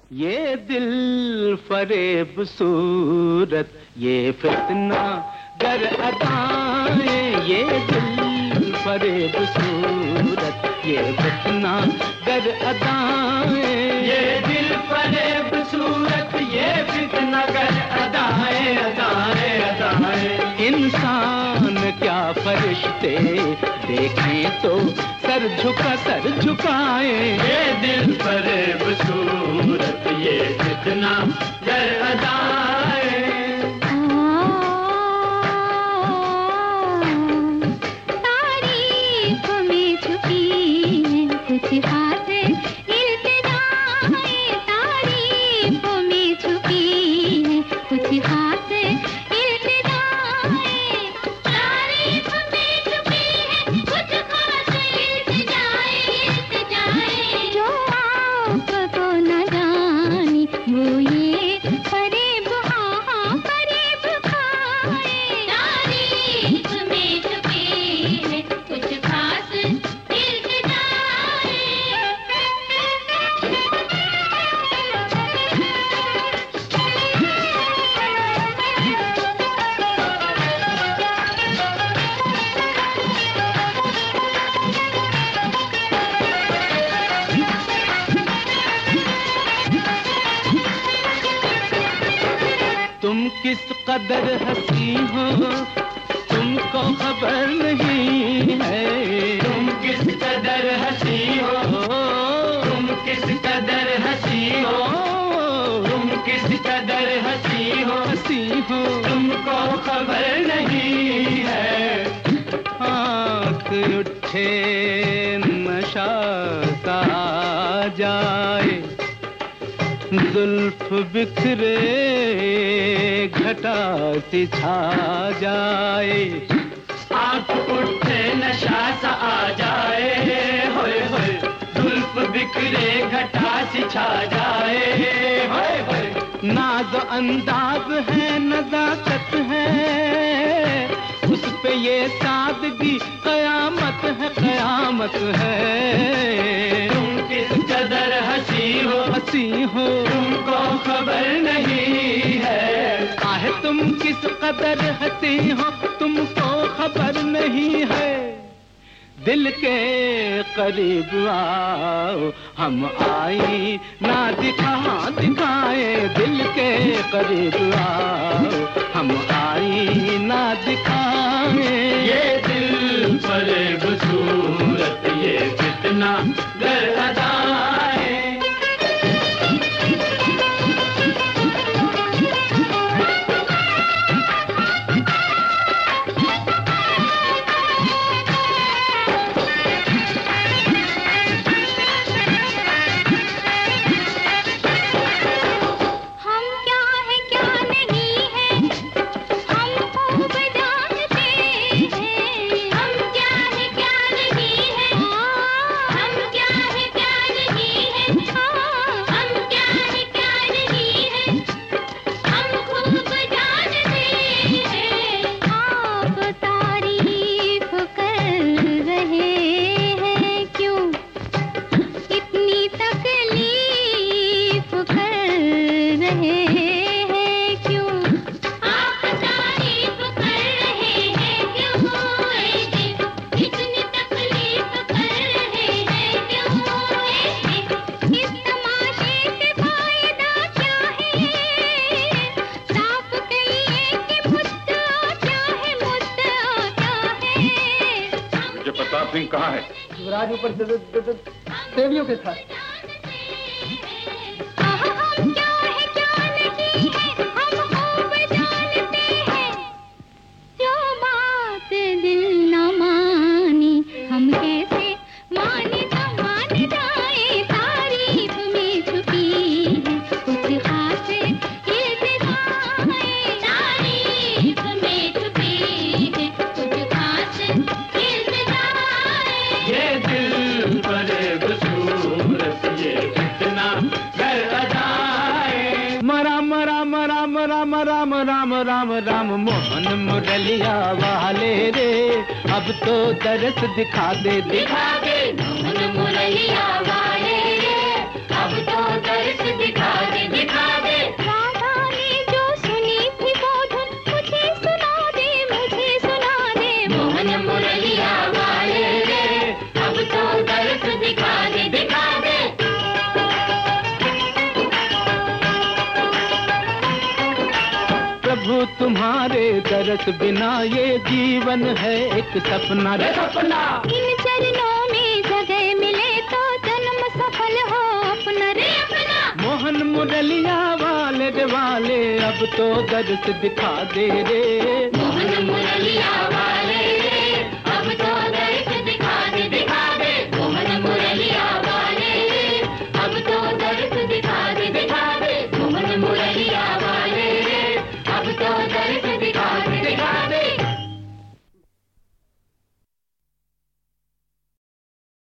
ये दिल फरेब सूरत, ये फितना गर अदाएं, ये दिल फरेब सूरत, ये फितना गर अदाएं, ये दिल फरेब सूरत, ये फितना गर अदाएं, अदाएं, अदाएं। इंसान क्या फरिश्ते देखें तो सर झुकाए। ये दिल फरेब सूरत, ये फितना गर अदाएं। तारीफ में छुपी है कुछ खास इल्तिजाएं, तारीफ में छुपी है कुछ खास इल्तिजाएं, तारीफ में छुपी है कुछ खास इल्तिजाएं, इल्तिजाएं। जो आपको न जानी वो ये फरेब, हाँ हाँ फरेब खाए। तारीफ में छुपी है कुछ खास इल्तिजाएं। तुम किस कदर हंसी हो तुमको खबर नहीं है, तुम किस कदर हंसी हो, तुम किस कदर हंसी हो, तुम किस कदर हंसी हो, हंसी हो तुमको खबर नहीं है। आँख उठे नशा सा जाए, जुल्फ बिखरे घटा सी छा जाए, आँख उठे नशा सा आ जाए, होए होए जुल्फ बिखरे घटा सी छा जाए, होए होए। नाज अंदाज है नजाकत है, उस पे ये सादगी कयामत है, कयामत है। तुम किस कदर हंसी हो, हंसी हो तुमको खबर नहीं है। आहे तुम किस कदर हंसी हो तुमको खबर नहीं है। दिल के करीब आओ हम आई ना दिखाए, दिल के करीब आओ हम आई ना दिखाए। ये दिल फरेब सूरत, ये फितना गर अदाएं। सिंह कहाँ है? युवराज ऊपर देवियों के साथ। राम राम राम राम राम मोहन मुरलिया वाले रे, अब तो दरस दिखा दे मोहन मुरलिया वाले रे, अब तो दरस दिखा दरस बिना ये जीवन है एक सपना रे सपना। इन चरणों में जगह मिले तो जन्म सफल हो अपना रे अपना। मोहन मुरलिया वाले रे वाले अब तो दर्द दिखा दे रे। मोहन मुरलिया वाले